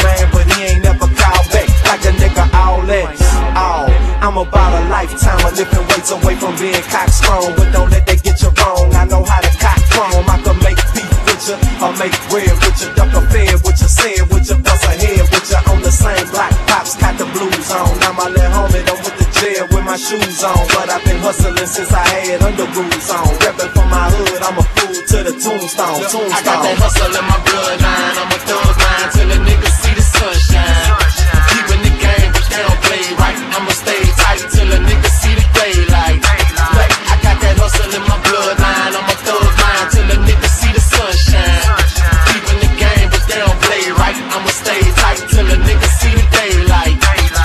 man, but he ain't never called back like a nigga all that. I'm about a lifetime of lifting weights away from being cockstrong, but don't let that get you wrong. I know how to cock chrome. I can make beef with you or make bread with you, duck a fed with you, sin with you, bust a head with you on the same block. Pops got the blues on. Now my little homie done went to jail with my shoes on, but I've been hustling since I had underoos on. Reppin' for my hood, I'm a fool to the tombstone. I got that hustle in my bloodline. I'm a thug line till a nigga see the sunshine. Keeping the game, but they don't play right. I'ma stay tight till a nigga see the daylight. I got that hustle in my bloodline. I'm a thug line till a nigga see the sunshine. Keeping the game, but they don't play right. I'ma stay tight till a nigga see the daylight.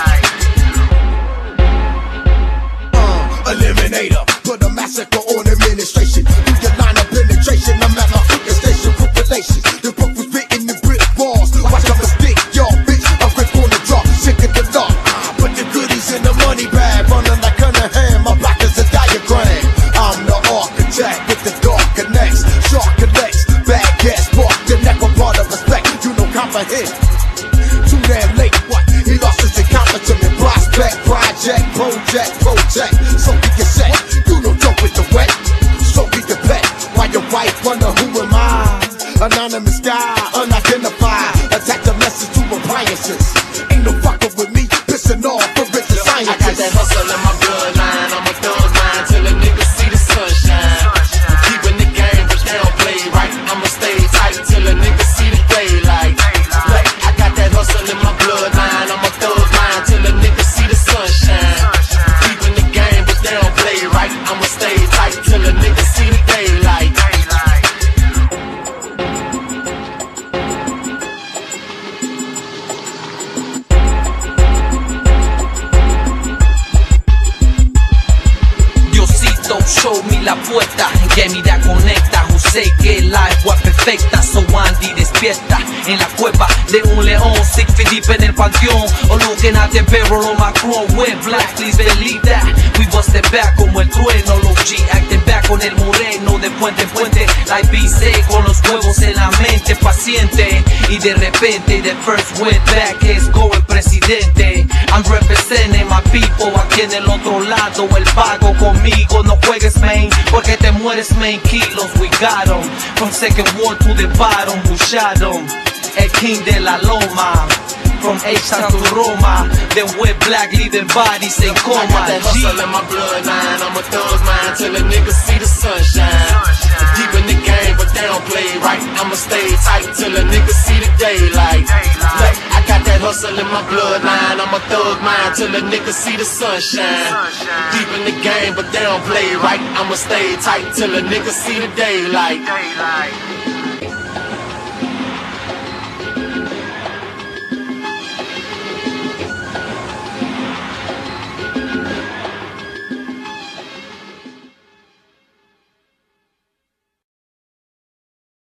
Eliminator, put a massacre on administration. Do your line of penetration. I'm at my fucking station with relations. The book was written in brick walls. Watch out the stick, y'all bitch. I'm quick on the drop, sick of the dark. Put the goodies in the money bag, running like Cunningham. My block is a diagram. I'm the architect with the dark connects. Shark connects, bad gas, spark the neck with part of respect. You don't comprehend. Too damn late, what? He lost his accomplishment. Prospect, project. So we get set. You don't joke with the wet. So be the pet. While your wife wonder who am I? Anonymous guy, unidentified. Attach a message to appliances. Ain't no fucking with me. Pissing off for rich scientists. I got that hustle in my bloodline. I'm a thug line till a nigga see the sunshine. Keeping the game, but they don't play right. I'ma stay tight till a nigga see the daylight. I got that hustle in my bloodline. I'm a thug line till a nigga see the sunshine. Keeping the game, but they don't play right. I'ma stay tight till a nigga see the daylight. Diosito, show me la puerta que mira conecta. José que el agua perfecta. So Andy despierta en la cueva de un león. Sick Philippe en el panteón. Or looking at the barrel of Macron. We're black, please believe that. We busted back como el trueno. Los G acting back con el moreno. De puente en puente, like BC con los huevos en la mente. Paciente y de repente the first went back es go el presidente. I'm representing my people. Aquí en el otro lado el pago conmigo. No juegues main porque te mueres main kilos. We got 'em from second war to the bottom. Who shot 'em? El king de la loma. From H-Town to Roma. Then we're black leaving bodies in coma. I got that hustle in my bloodline. I'm a thug man till a nigga see the sunshine. Keeping the game, but they don't play right. I'ma stay tight till a nigga see the daylight. I got that hustle in my bloodline. I'm a thug man till a nigga see the sunshine. Keeping the game, but they don't play right. I'ma stay tight till a nigga see the daylight.